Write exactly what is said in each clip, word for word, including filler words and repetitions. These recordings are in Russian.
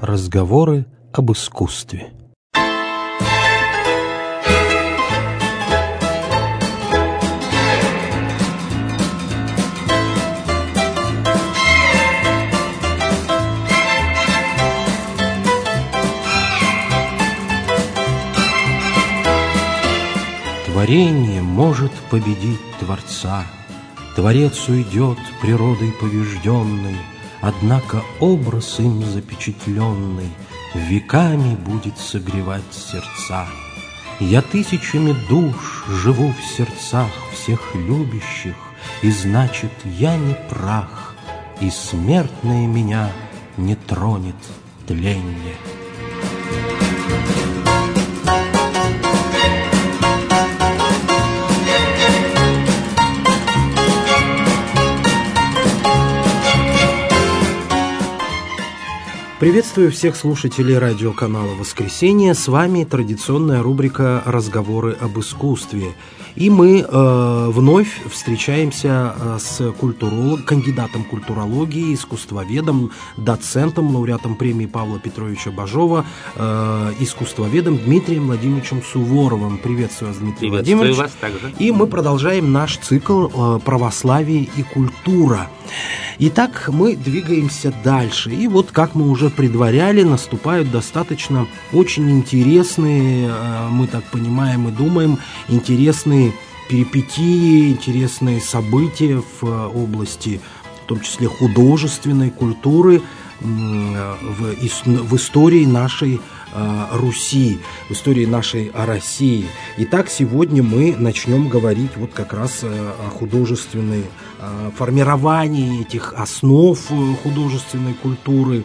Разговоры об искусстве. Творение может победить Творца. Творец уйдет природой побежденной, однако образ им запечатленный веками будет согревать сердца. Я тысячами душ живу в сердцах всех любящих, и значит, я не прах, и смертное меня не тронет тленье. Приветствую всех слушателей радиоканала «Воскресенье». С вами традиционная рубрика «Разговоры об искусстве». И мы э, вновь встречаемся э, с культуролог, кандидатом культурологии, искусствоведом, доцентом, лауреатом премии Павла Петровича Бажова, э, искусствоведом Дмитрием Владимировичем Суворовым. Приветствую вас, Дмитрий Приветствую Владимирович. вас также. И мы продолжаем наш цикл э, «Православие и культура». Итак, мы двигаемся дальше. И вот, как мы уже предваряли, наступают достаточно очень интересные, э, мы так понимаем и думаем, интересные перипетии, интересные события в области, в том числе художественной культуры, в, в истории нашей Руси, в истории нашей России. Итак, сегодня мы начнем говорить вот как раз о художественной формировании этих основ художественной культуры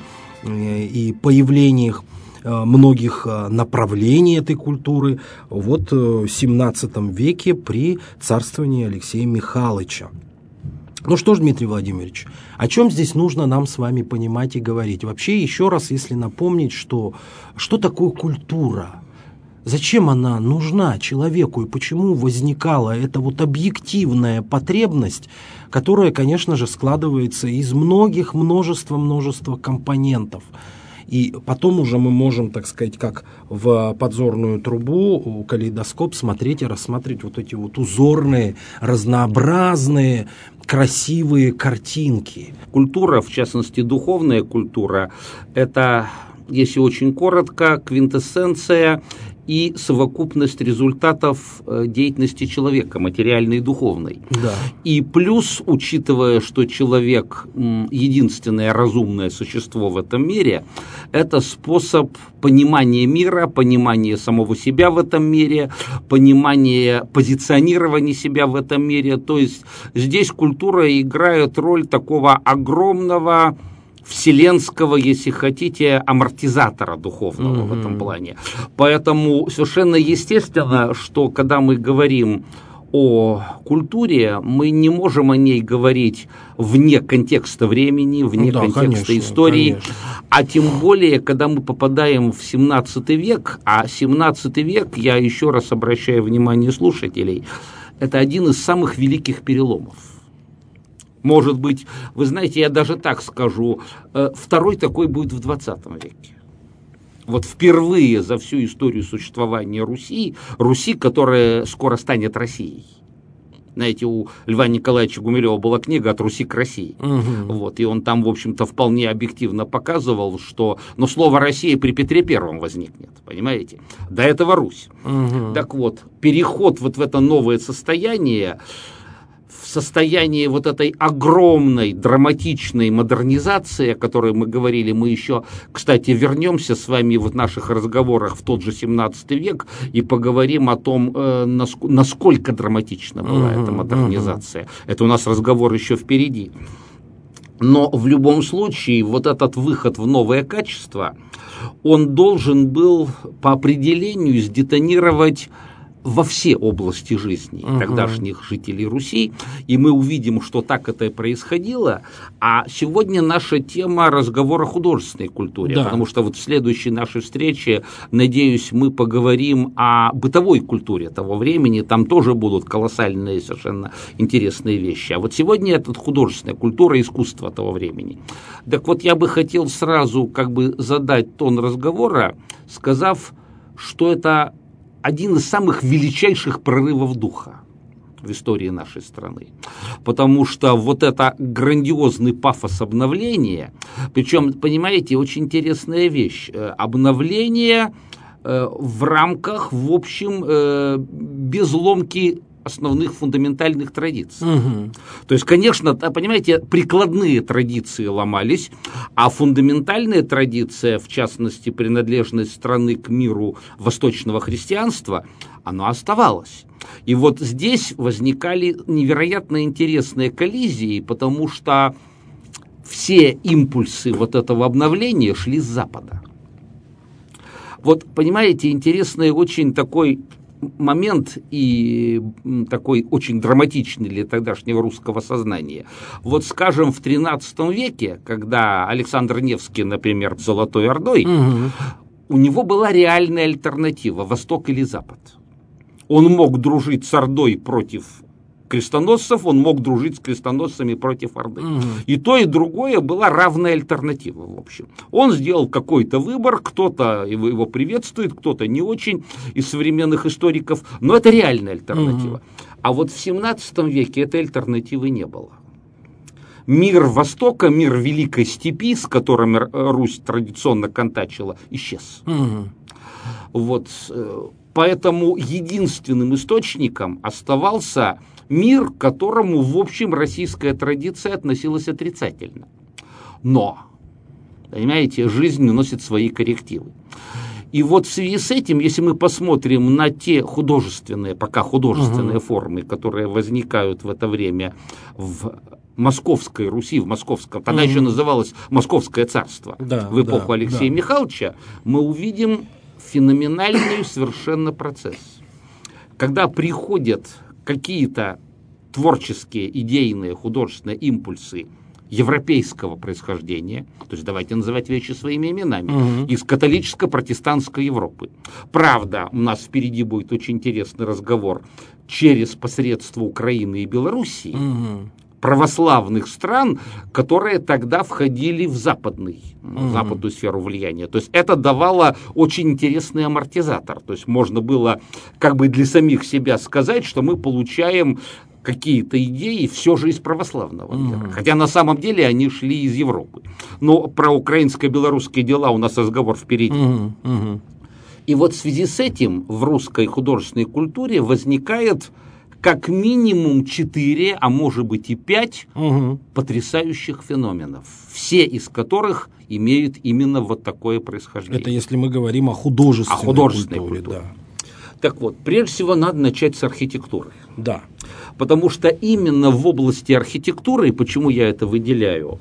и появлениях многих направлений этой культуры вот в семнадцатом веке при царствовании Алексея Михайловича. Ну что ж, Дмитрий Владимирович, о чем здесь нужно нам с вами понимать и говорить? Вообще, еще раз, если напомнить, что, что такое культура, зачем она нужна человеку и почему возникала эта вот объективная потребность, которая, конечно же, складывается из многих, множества-множества компонентов. И потом уже мы можем, так сказать, как в подзорную трубу, калейдоскоп смотреть и рассматривать вот эти вот узорные, разнообразные, красивые картинки. Культура, в частности, духовная культура, это, если очень коротко, квинтэссенция и совокупность результатов деятельности человека, материальной и духовной. Да. И плюс, учитывая, что человек единственное разумное существо в этом мире, это способ понимания мира, понимания самого себя в этом мире, понимания позиционирования себя в этом мире. То есть здесь культура играет роль такого огромного вселенского, если хотите, амортизатора духовного mm-hmm. в этом плане. Поэтому совершенно естественно, что когда мы говорим о культуре, мы не можем о ней говорить вне контекста времени, вне да, контекста конечно, истории, конечно. А тем более, когда мы попадаем в семнадцатый век, а семнадцатый век, я еще раз обращаю внимание слушателей, это один из самых великих переломов. Может быть, вы знаете, я даже так скажу, второй такой будет в двадцатом веке. Вот впервые за всю историю существования Руси, Руси, которая скоро станет Россией. Знаете, у Льва Николаевича Гумилева была книга «От Руси к России». Угу. Вот, и он там, в общем-то, вполне объективно показывал, что но слово «Россия» при Петре Первом возникнет, понимаете? До этого Русь. Угу. Так вот, переход вот в это новое состояние, в состоянии вот этой огромной драматичной модернизации, о которой мы говорили, мы еще, кстати, вернемся с вами в наших разговорах в тот же семнадцатый век и поговорим о том, насколько драматична была uh-huh, эта модернизация. Uh-huh. Это у нас разговор еще впереди. Но в любом случае вот этот выход в новое качество, он должен был по определению сдетонировать во все области жизни uh-huh. тогдашних жителей Руси, и мы увидим, что так это и происходило. А сегодня наша тема — разговор о художественной культуре, да. потому что вот в следующей нашей встрече, надеюсь, мы поговорим о бытовой культуре того времени, там тоже будут колоссальные, совершенно интересные вещи. А вот сегодня это художественная культура, искусство того времени. Так вот, я бы хотел сразу как бы задать тон разговора, сказав, что это один из самых величайших прорывов духа в истории нашей страны. Потому что вот это грандиозный пафос обновления, причем, понимаете, очень интересная вещь. Обновление в рамках, в общем, без ломки основных фундаментальных традиций. Угу. То есть, конечно, понимаете, прикладные традиции ломались, а фундаментальная традиция, в частности, принадлежность страны к миру восточного христианства, она оставалась. И вот здесь возникали невероятно интересные коллизии, потому что все импульсы вот этого обновления шли с Запада. Вот, понимаете, интересный очень такой момент и такой очень драматичный для тогдашнего русского сознания. Вот, скажем, в тринадцатом веке, когда Александр Невский, например, Золотой Ордой, угу. у него была реальная альтернатива — Восток или Запад. Он мог дружить с Ордой против крестоносцев, он мог дружить с крестоносцами против Орды. Угу. И то, и другое была равная альтернатива, в общем. Он сделал какой-то выбор, кто-то его, его приветствует, кто-то не очень из современных историков, но это реальная альтернатива. Угу. А вот в семнадцатом веке этой альтернативы не было. Мир Востока, мир Великой Степи, с которым Русь традиционно контачила, исчез. Угу. Вот, поэтому единственным источником оставался мир, к которому, в общем, российская традиция относилась отрицательно. Но, понимаете, жизнь носит свои коррективы. И вот в связи с этим, если мы посмотрим на те художественные, пока художественные угу. формы, которые возникают в это время в Московской Руси, в Московском, тогда угу. еще называлось Московское царство, да, в эпоху да, Алексея да. Михайловича, мы увидим феноменальный совершенно процесс. Когда приходят какие-то творческие, идейные, художественные импульсы европейского происхождения, то есть давайте называть вещи своими именами, угу. из католическо-протестантской Европы. Правда, у нас впереди будет очень интересный разговор через посредство Украины и Белоруссии, угу. православных стран, которые тогда входили в западный, угу. западную сферу влияния. То есть это давало очень интересный амортизатор. То есть можно было как бы для самих себя сказать, что мы получаем какие-то идеи все же из православного мира. Угу. Хотя на самом деле они шли из Европы. Но про украинско-белорусские дела у нас разговор впереди. Угу. Угу. И вот в связи с этим в русской художественной культуре возникает как минимум четыре, а может быть и пять угу. потрясающих феноменов, все из которых имеют именно вот такое происхождение. Это если мы говорим о художественной, о художественной культуре. культуре. Да. Так вот, прежде всего надо начать с архитектуры. Да. Потому что именно в области архитектуры, почему я это выделяю,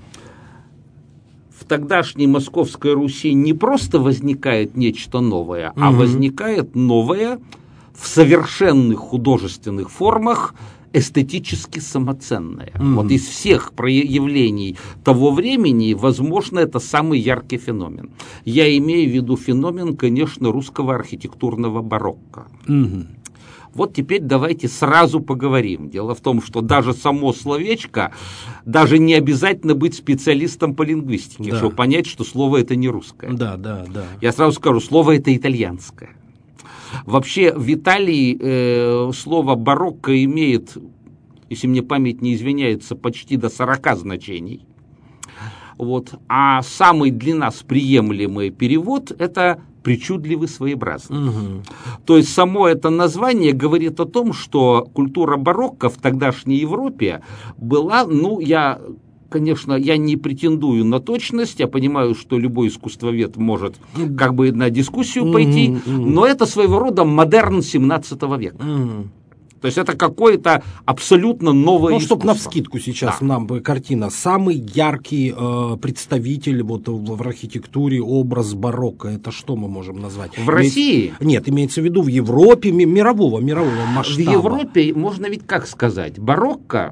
в тогдашней Московской Руси не просто возникает нечто новое, угу. а возникает новое в совершенных художественных формах, эстетически самоценное. Mm-hmm. Вот из всех проявлений того времени, возможно, это самый яркий феномен. Я имею в виду феномен, конечно, русского архитектурного барокко. Mm-hmm. Вот теперь давайте сразу поговорим. Дело в том, что даже само словечко, даже не обязательно быть специалистом по лингвистике, да. чтобы понять, что слово это не русское. Да, да, да. Я сразу скажу, слово это итальянское. Вообще в Италии э, слово барокко имеет, если мне память не изменяется, почти до сорока значений. Вот. А самый для нас приемлемый перевод – это причудливый, своеобразный. Угу. То есть само это название говорит о том, что культура барокко в тогдашней Европе была, ну, я... Конечно, я не претендую на точность, я понимаю, что любой искусствовед может как бы на дискуссию пойти, mm-hmm. но это своего рода модерн семнадцатого века. Mm-hmm. То есть это какое-то абсолютно новое ну, искусство. чтобы навскидку сейчас да. нам картина. Самый яркий э, представитель вот в, в архитектуре образ барокко, это что мы можем назвать? В Име... России? Нет, имеется в виду в Европе, мирового, мирового масштаба. В Европе, можно ведь как сказать, барокко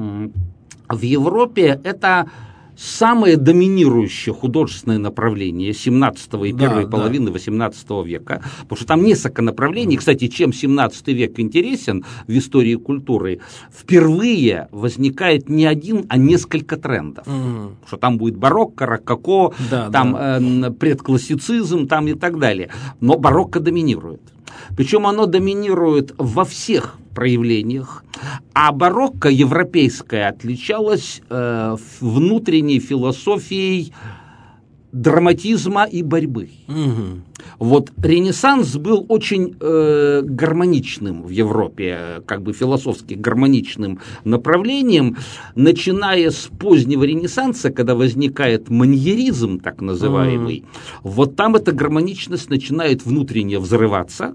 в Европе это самое доминирующее художественное направление семнадцатого и первой да, половины да. восемнадцатого века, потому что там несколько направлений. Кстати, чем семнадцатый век интересен в истории культуры, впервые возникает не один, а несколько трендов. Угу. Что там будет барокко, рококо, да, там да. Э, предклассицизм там и так далее. Но барокко доминирует. Причем оно доминирует во всех проявлениях, а барокко европейское отличалось э, внутренней философией драматизма и борьбы. Угу. Вот Ренессанс был очень э, гармоничным в Европе, как бы философски гармоничным направлением, начиная с позднего Ренессанса, когда возникает маньеризм, так называемый, mm. вот там эта гармоничность начинает внутренне взрываться.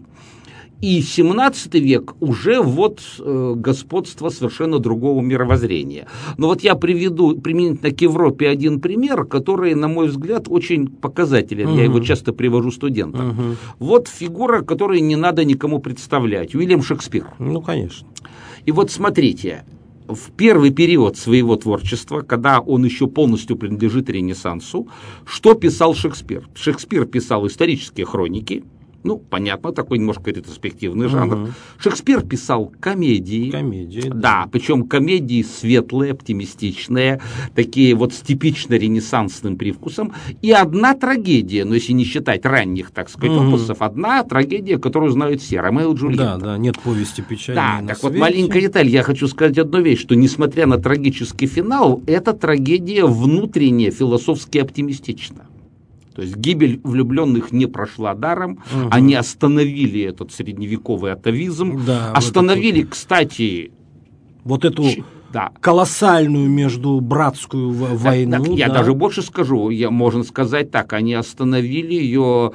И семнадцатый век уже вот э, господство совершенно другого мировоззрения. Но вот я приведу применительно к Европе один пример, который, на мой взгляд, очень показателен. Uh-huh. Я его часто привожу студентам. Uh-huh. Вот фигура, которую не надо никому представлять. Уильям Шекспир. Ну, конечно. И вот смотрите, в первый период своего творчества, когда он еще полностью принадлежит Ренессансу, что писал Шекспир? Шекспир писал исторические хроники. Ну, понятно, такой немножко ретроспективный жанр. Угу. Шекспир писал комедии. Комедии, да. Да, причем комедии светлые, оптимистичные, такие вот с типично ренессансным привкусом. И одна трагедия, ну, если не считать ранних, так сказать, угу. опусов, одна трагедия, которую знают все, Ромео и Джульетта. Да, да, нет повести печали. Да, так вот маленькая деталь, я хочу сказать одну вещь, что несмотря на трагический финал, эта трагедия внутренне философски оптимистична. То есть гибель влюбленных не прошла даром, угу. они остановили этот средневековый атовизм, да, остановили, вот кстати... Вот эту ч... да. колоссальную междубратскую войну. Так, так, да. Я даже больше скажу, я, можно сказать так, они остановили ее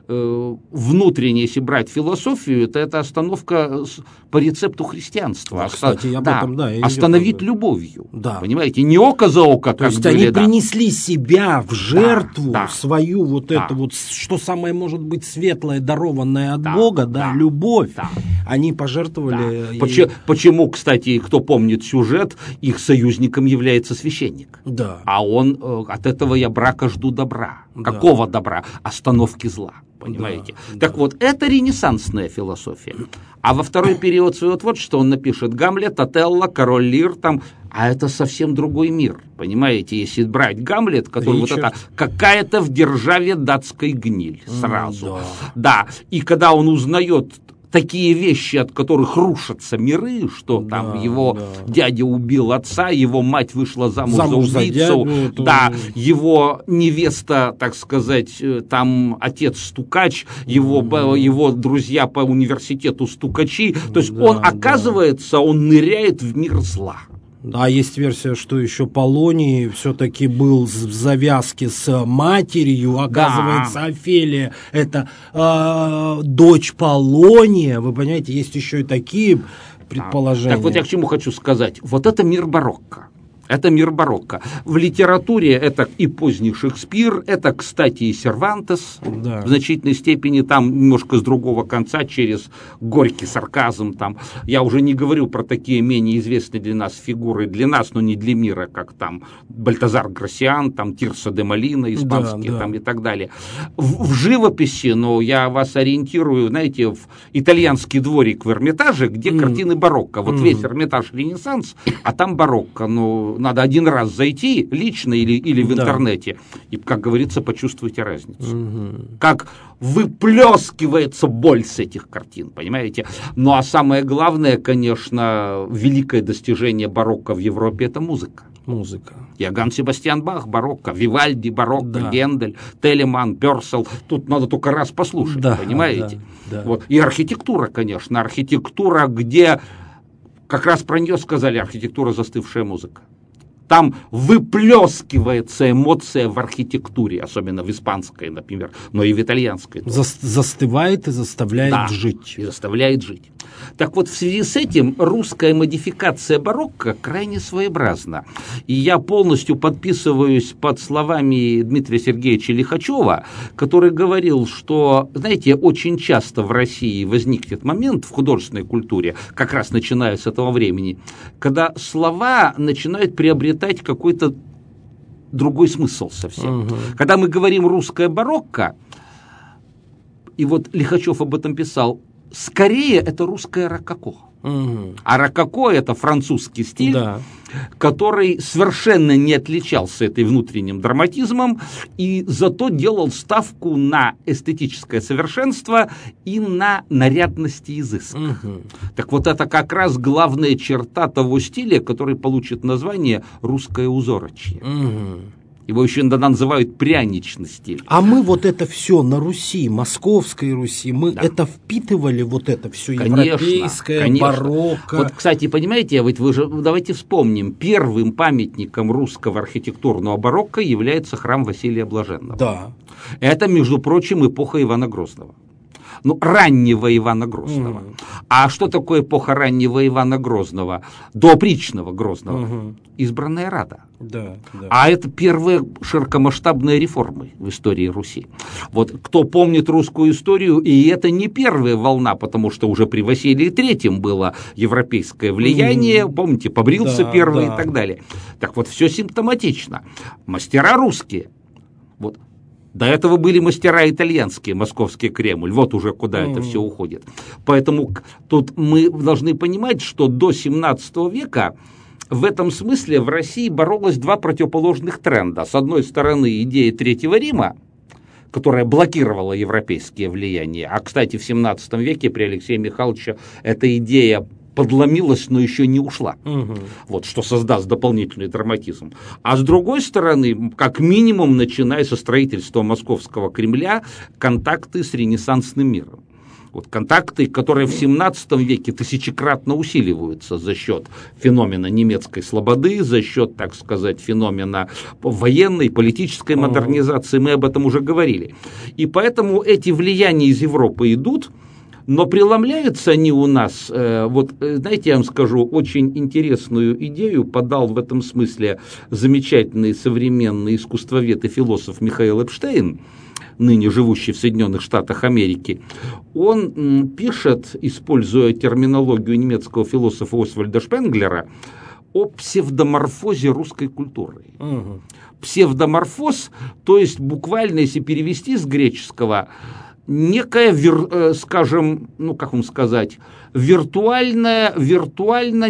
э, внутренне, если брать философию, это, это остановка по рецепту христианства. Да, кстати, об да, этом, да, остановить любовью. Да. Понимаете, не око за око. То есть были, они да. принесли себя в жертву, да, да. свою вот да. это вот, что самое может быть светлое, дарованное от да. Бога, да, да. любовь. Да. Они пожертвовали. Да. И... Почему, почему, кстати, кто помнит сюжет, их союзником является священник. Да. А он, от этого я брака жду добра. Да. Какого добра? Остановки зла. Понимаете? Да, так да. вот, это ренессансная философия. А во второй период своего творчества он напишет Гамлет, Отелло, Король Лир, там, а это совсем другой мир. Понимаете, если брать Гамлет, который Ричард. Вот это какая-то в державе датской гниль сразу. Mm, да. да. И когда он узнает такие вещи, от которых рушатся миры, что да, там его да. дядя убил отца, его мать вышла замуж, замуж за убийцу, за дядю, да, то... его невеста, так сказать, там отец стукач, его, mm. его друзья по университету стукачи, то есть да, он, оказывается, да. он ныряет в мир зла. А есть версия, что еще Полоний все-таки был в завязке с матерью. Оказывается, да. Офелия – это э, дочь Полония. Вы понимаете, есть еще и такие предположения. Так вот я к чему хочу сказать. Вот это мир барокко. Это мир барокко. В литературе это и поздний Шекспир, это, кстати, и Сервантес, да. в значительной степени, там немножко с другого конца, через горький сарказм. Там. Я уже не говорю про такие менее известные для нас фигуры, для нас, но не для мира, как там Бальтазар Грасиан, там Тирсо де Молина, испанские, да, да. там и так далее. В, в живописи, ну, я вас ориентирую, знаете, в итальянский дворик в Эрмитаже, где mm. картины барокко. Вот mm. весь Эрмитаж Ренессанс, а там барокко, ну, надо один раз зайти лично или, или в да. интернете, и, как говорится, почувствуйте разницу. Угу. Как выплескивается боль с этих картин, понимаете? Ну, а самое главное, конечно, великое достижение барокко в Европе – это музыка. Музыка. Иоганн Себастьян Бах, барокко, Вивальди, барокко, да. Гендель, Телеман, Пёрсел. Тут надо только раз послушать, да, понимаете? Да, да. Вот. И архитектура, конечно, архитектура, где как раз про нее сказали архитектура застывшая музыка. там выплескивается эмоция в архитектуре, особенно в испанской, например, но и в итальянской. За, застывает и заставляет да, жить. И заставляет жить. Так вот, в связи с этим русская модификация барокко крайне своеобразна. И я полностью подписываюсь под словами Дмитрия Сергеевича Лихачева, который говорил, что, знаете, очень часто в России возникнет момент в художественной культуре, как раз начиная с этого времени, когда слова начинают приобретать какой-то другой смысл совсем. Угу. Когда мы говорим «русская барокко», и вот Лихачев об этом писал, скорее это русское рококо. Угу. А рококо – это французский стиль, да. который совершенно не отличался этой внутренним драматизмом и зато делал ставку на эстетическое совершенство и на нарядность и изыск. Угу. Так вот это как раз главная черта того стиля, который получит название «русское узорочье». Угу. Его еще иногда называют пряничный стиль. А мы вот это все на Руси, Московской Руси, мы да. это впитывали, вот это все европейское, конечно. барокко. Вот, кстати, понимаете, ведь вы же, давайте вспомним, первым памятником русского архитектурного барокко является храм Василия Блаженного. Да. Это, между прочим, эпоха Ивана Грозного. Ну, раннего Ивана Грозного. Mm. А что такое эпоха раннего Ивана Грозного? До опричного Грозного. Mm-hmm. Избранная Рада. Да, да. А это первые широкомасштабные реформы в истории Руси. Вот кто помнит русскую историю, и это не первая волна, потому что уже при Василии Третьем было европейское влияние, mm-hmm. помните, Побрился да, первый да. и так далее. Так вот, все симптоматично. Мастера русские. Вот. До этого были мастера итальянские, московский Кремль, вот уже куда mm-hmm. это все уходит. Поэтому тут мы должны понимать, что до семнадцатого века в этом смысле в России боролось два противоположных тренда. С одной стороны, идея Третьего Рима, которая блокировала европейские влияния, а, кстати, в семнадцатом веке при Алексее Михайловиче эта идея подломилась, но еще не ушла. Угу. Вот, что создаст дополнительный драматизм. А с другой стороны, как минимум, начиная со строительства Московского Кремля, контакты с ренессансным миром. Вот контакты, которые в семнадцатом веке тысячекратно усиливаются за счет феномена немецкой слободы, за счет, так сказать, феномена военной, политической модернизации. Мы об этом уже говорили. И поэтому эти влияния из Европы идут. Но преломляются они у нас, вот, знаете, я вам скажу, очень интересную идею подал в этом смысле замечательный современный искусствовед и философ Михаил Эпштейн, ныне живущий в Соединенных Штатах Америки. Он пишет, используя терминологию немецкого философа Освальда Шпенглера, о псевдоморфозе русской культуры. Угу. Псевдоморфоз, то есть буквально, если перевести с греческого, некая, скажем, ну как вам сказать, виртуальная, виртуально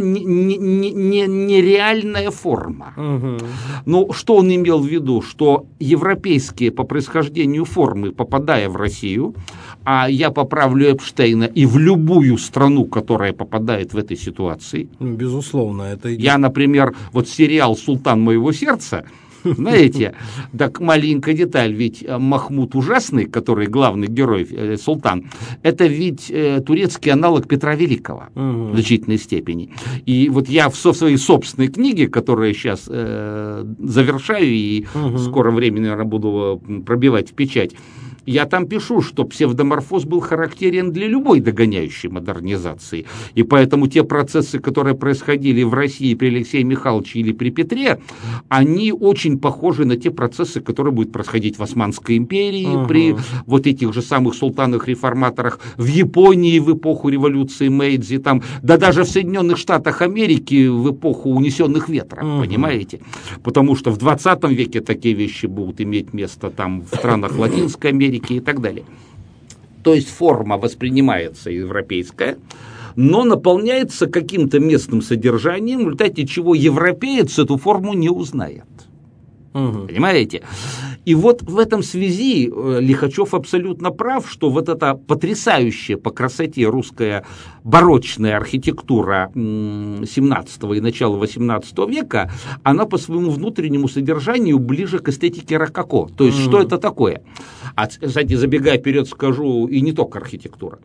нереальная форма. Угу. Ну, что он имел в виду? Что европейские по происхождению формы, попадая в Россию, а я поправлю Эпштейна, и в любую страну, которая попадает в этой ситуации. Безусловно, это идет. Я, например, вот сериал «Султан моего сердца», знаете, так маленькая деталь, ведь Махмуд Ужасный, который главный герой, э, султан, это ведь э, турецкий аналог Петра Великого угу. в значительной степени. И вот я в, в своей собственной книге, которую я сейчас э, завершаю и угу. в скором времени, наверное, буду пробивать в печать, я там пишу, что псевдоморфоз был характерен для любой догоняющей модернизации. И поэтому те процессы, которые происходили в России при Алексее Михайловиче или при Петре, они очень похожи на те процессы, которые будут происходить в Османской империи, uh-huh. при вот этих же самых султанах-реформаторах, в Японии в эпоху революции Мэйдзи, там, да даже в Соединенных Штатах Америки в эпоху унесенных ветром, uh-huh. понимаете? Потому что в двадцатом веке такие вещи будут иметь место там в странах Латинской Америки и так далее. То есть форма воспринимается европейская, но наполняется каким-то местным содержанием, в результате чего европеец эту форму не узнает. Угу. Понимаете? И вот в этом связи Лихачев абсолютно прав, что вот эта потрясающая по красоте русская барочная архитектура семнадцатого и начала восемнадцатого века, она по своему внутреннему содержанию ближе к эстетике рококо. То есть, угу. что это такое? А, кстати, забегая вперед, скажу, и не только архитектура.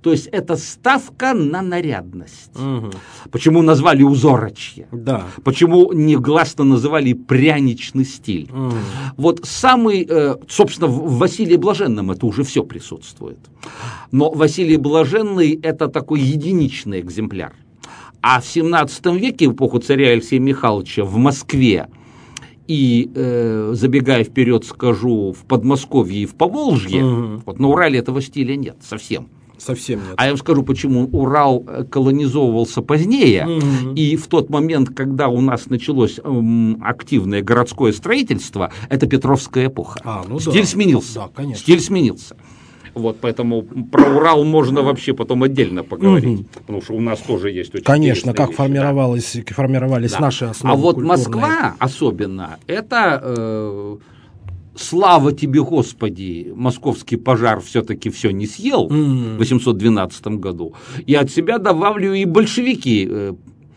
То есть это ставка на нарядность. Угу. Почему назвали узорочье? Да. Почему негласно называли пряничный стиль? Угу. Вот самый, собственно, в Василии Блаженном это уже все присутствует. Но Василий Блаженный – это такой единичный экземпляр. А в семнадцатом веке, в эпоху царя Алексея Михайловича, в Москве и, э, забегая вперед, скажу, в Подмосковье и в Поволжье, угу. вот на Урале этого стиля нет совсем. Совсем нет. А я вам скажу, почему Урал колонизовывался позднее, угу. и в тот момент, когда у нас началось эм, активное городское строительство, это Петровская эпоха. А, ну Стиль да. сменился. Да, конечно. Стиль сменился. Вот, поэтому про Урал можно вообще потом отдельно поговорить, угу. потому что у нас тоже есть очень Конечно, как вещи, формировалось, да. формировались да. наши основы А вот культурные. Москва особенно, это э, слава тебе, Господи, московский пожар все-таки все не съел mm. в восемьсот двенадцатом году. И от себя добавлю и большевики, э,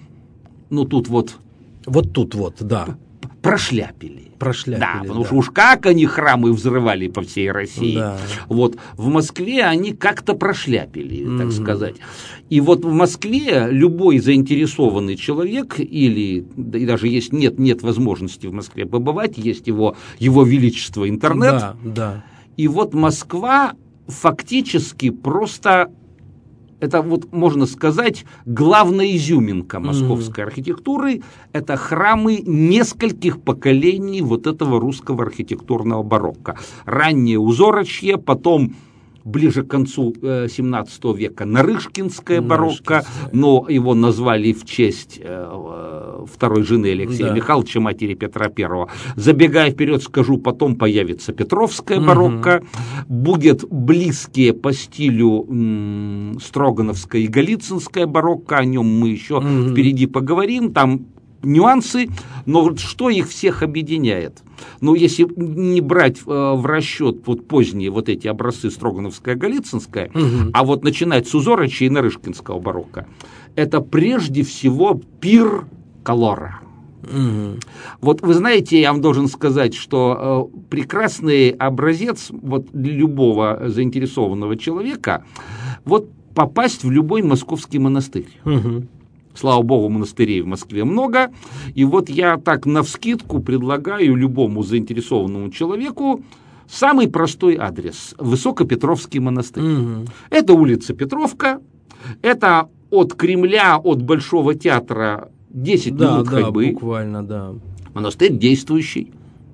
ну тут вот... Вот тут вот, да. Прошляпили. Прошляпили, да, потому да. что уж как они храмы взрывали по всей России. Да. Вот в Москве они как-то прошляпили, mm-hmm. так сказать. И вот в Москве любой заинтересованный человек, или и даже есть нет, нет возможности в Москве побывать, есть его, его величество интернет. Да, да. И вот Москва фактически просто... Это вот, можно сказать, главная изюминка московской mm-hmm. архитектуры – это храмы нескольких поколений вот этого русского архитектурного барокко. Раннее узорочье, потом ближе к концу семнадцатого века Нарышкинское барокко, но его назвали в честь э, второй жены Алексея да. Михайловича, матери Петра Первого. Забегая вперед, скажу, потом появится Петровское барокко, угу. будет близкие по стилю м, Строгановское и Голицынское барокко, о нем мы еще угу. впереди поговорим, там нюансы, но вот что их всех объединяет? Ну, если не брать э, в расчет вот поздние вот эти образцы Строгановское, Голицынское, угу. а вот начинать с узорочья и Нарышкинского барокко, это прежде всего пир колора. Угу. Вот вы знаете, я вам должен сказать, что э, прекрасный образец вот для любого заинтересованного человека вот попасть в любой московский монастырь. Угу. Слава богу, монастырей в Москве много. И вот я так навскидку предлагаю любому заинтересованному человеку самый простой адрес – Высокопетровский монастырь. Угу. Это улица Петровка, это от Кремля, от Большого театра десять да, минут да, ходьбы. Буквально, да. Монастырь действующий.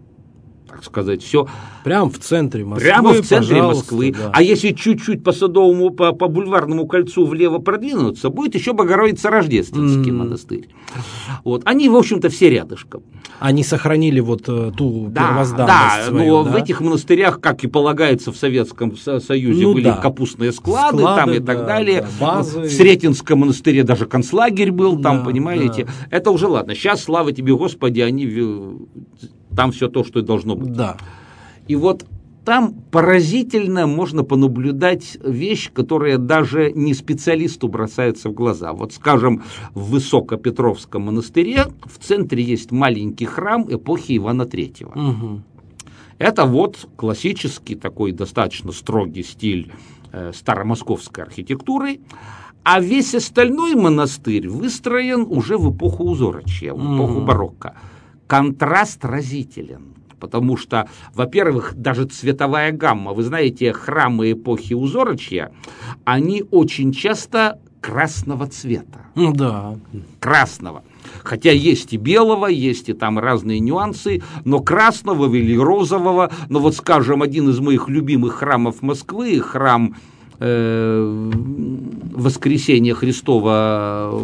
Так сказать, все. Прямо в центре Москвы. Прямо в центре Москвы. Да. А если чуть-чуть по Садовому, по, по Бульварному кольцу влево продвинуться, будет еще Богородица-Рождественский mm. монастырь. Вот. Они, в общем-то, все рядышком. Они сохранили вот ту да, первозданность да, свою, но да? в этих монастырях, как и полагается в Советском Союзе, ну, были да. капустные склады, склады там и да, так далее. Да, базы. В Сретенском монастыре даже концлагерь был, там, да, понимаете. Да. Это уже ладно. Сейчас, слава тебе, Господи, они там все то, что и должно быть. Да. И вот там поразительно можно понаблюдать вещь, которая даже не специалисту бросается в глаза. Вот, скажем, в Высокопетровском монастыре в центре есть маленький храм эпохи Ивана Третьего. Угу. Это вот классический такой достаточно строгий стиль э, старомосковской архитектуры. А весь остальной монастырь выстроен уже в эпоху узорочья, в эпоху угу. барокко. Контраст разителен. Потому что, во-первых, даже цветовая гамма, вы знаете, храмы эпохи узорочья, они очень часто красного цвета. Ну да. Красного. Хотя есть и белого, есть и там разные нюансы, но красного или розового, но вот, скажем, один из моих любимых храмов Москвы, храм э, Воскресения Христова,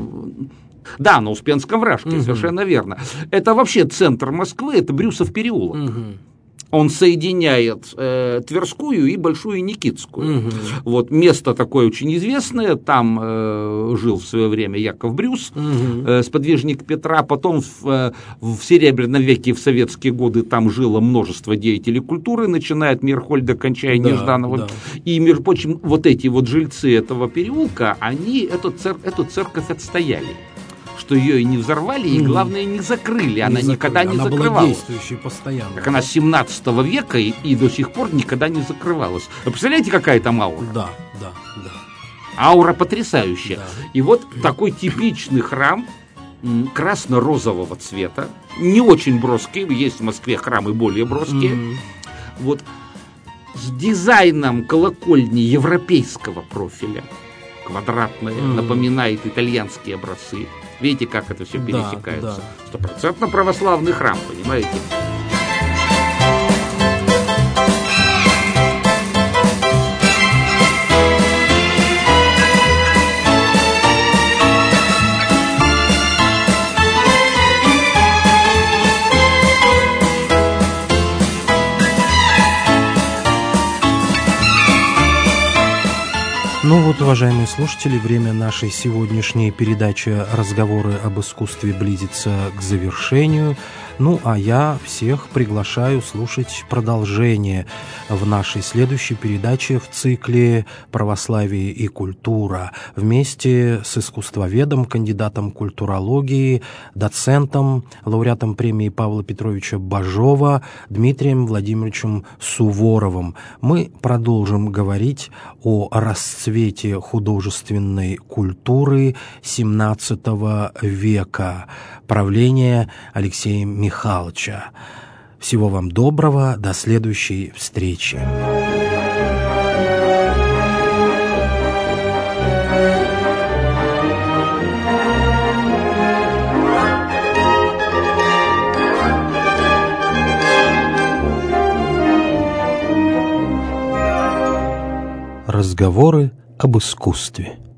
да, на Успенском Вражке, угу. совершенно верно. Это вообще центр Москвы, это Брюсов переулок. Угу. Он соединяет э, Тверскую и Большую Никитскую. Угу. Вот место такое очень известное, там э, жил в свое время Яков Брюс, угу. э, сподвижник Петра, потом в, э, в Серебряном веке, в советские годы там жило множество деятелей культуры, начиная от Мирхольда, кончая да, Нежданова. Да. И, между прочим, вот эти вот жильцы этого переулка, они эту, цер- эту церковь отстояли. Что ее и не взорвали, и, главное, не закрыли. Не она закрыли. никогда не она закрывалась. Она была действующей постоянно. Как она с семнадцатого века и, и до сих пор никогда не закрывалась. Вы представляете, какая там аура? Да, да, да. Аура потрясающая. Да. И вот такой типичный храм красно-розового цвета, не очень броский, есть в Москве храмы более броские, mm-hmm. вот, с дизайном колокольни европейского профиля, квадратная, mm-hmm. напоминает итальянские образцы. Видите, как это все пересекается? Стопроцентно да. православный храм, понимаете? Ну вот, уважаемые слушатели, время нашей сегодняшней передачи «Разговоры об искусстве» близится к завершению. Ну, а я всех приглашаю слушать продолжение в нашей следующей передаче в цикле «Православие и культура» вместе с искусствоведом, кандидатом культурологии, доцентом, лауреатом премии Павла Петровича Бажова Дмитрием Владимировичем Суворовым. Мы продолжим говорить о расцвете художественной культуры семнадцатого века, правления Алексея Михайловича. Всего вам доброго, до следующей встречи. Разговоры об искусстве.